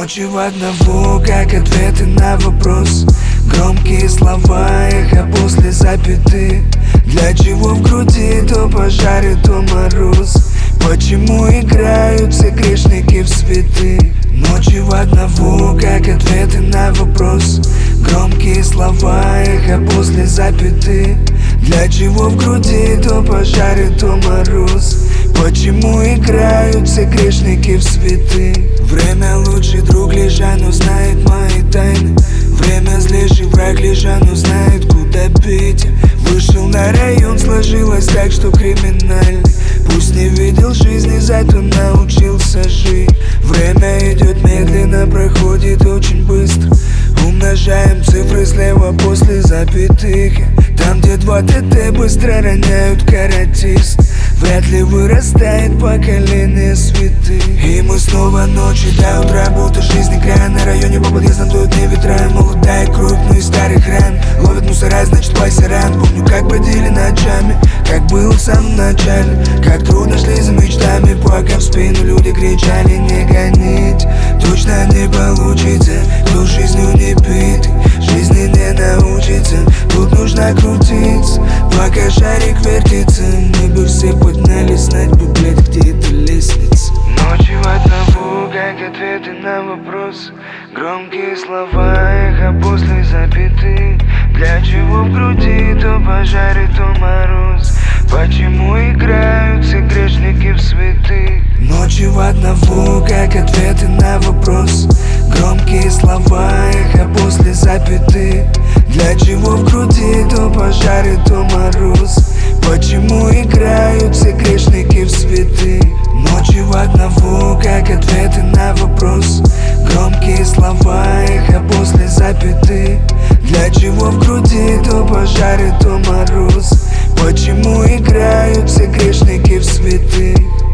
Ночи в одного, как ответы на вопрос. Громкие слова, эхо после запятых. Для чего в груди то пожар, то мороз? Почему играют все грешники в святых? Ночи в одного, как ответы на вопрос. Громкие слова, эхо после запятых. Для чего в груди то пожар, то мороз? Почему играют все грешники в святых? Время лучший друг, лежа, но знает мои тайны. Время злейший враг, лежа, но знает, куда бить. Вышел на район, сложилось так, что криминальный. Пусть не видел жизни, зато научился жить. Время идет медленно, проходит очень быстро. Умножаем цифры слева после запятых. Там, где 2 ТТ быстро роняют каратист, вряд ли вырастает поколение святых. И мы снова ночи до утра, будто жизнь игра. На районе по подъездам дуют не ветра. Молодая кровь, но из старых ран. Ловят мусора, значит пасеран. Помню, как бродили ночами, как было в самом начале. Как трудно шли за мечтами, пока в спину люди кричали: не гонить, точно не получится. Кто жизнью не бит, жизни не научится. Тут нужно крутиться, пока шарик вертится. Мы бы все поднялись, знать бы, блядь, где эта лестница. Ночи в одного, как ответы на вопрос. Громкие слова, эхо после запятых. Для чего в груди то пожар, то мороз? Почему играют все грешники в святых? Ночи в одного, как ответы на вопрос. Громкие слова, эхо после запятых. Для чего в груди то пожар, то мороз? Почему играют все грешники в святых? Ночи в одного, как ответы на вопрос. Громкие слова, эхо после запятых. Для чего в груди то пожар, то мороз? Почему играют все грешники в святых?